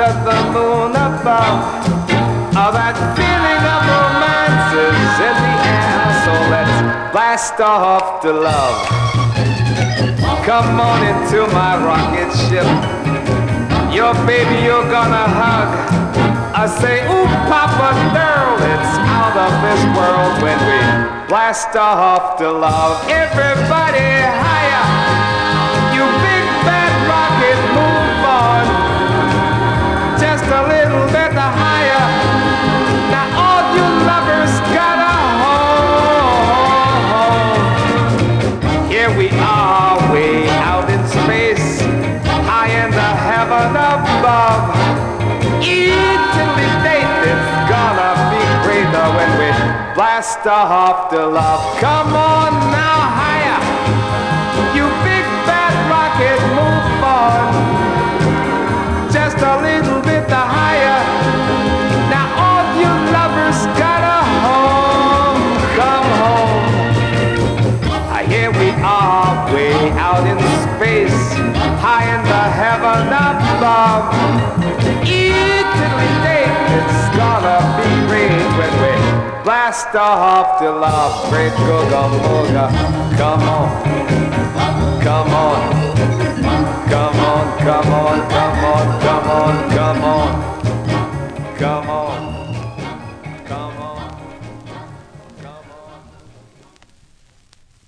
under the moon above. Oh, that feeling of romance is in the air, so let's blast off to love. Come on into my rocket ship. Your baby you're gonna hug. I say, ooh, Papa, girl, it's out of this world when we blast off to love. Everybody higher, you big bad rocket, move on. Just a little bit higher. Now all you lovers gotta hold. Here we are, way out in space, high in the heaven above. It's gonna be greater when we blast off to love. Come on now, higher, you big bad rocket, move on. Just a little bit higher. Now all you lovers gotta home, come home. Here we are, way out in space, high in the heaven above. It's gonna be great when we blast off to love. Great Googa Mooga, come on, come on, come on, come on, come on, come on, come on, come on.